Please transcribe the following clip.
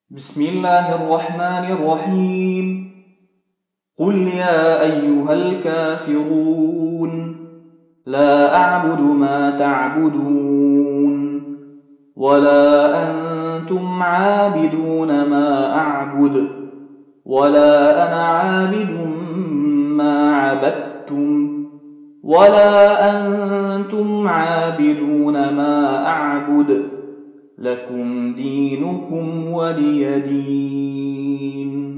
بسم الله الرحمن الرحيم. قل يا أيها الكافرون لا أعبد ما تعبدون ولا أنتم عابدون ما أعبد ولا أنا عابد ما عبدتم ولا أنتم عابدون ما أعبد لكم دينكم ولي دين.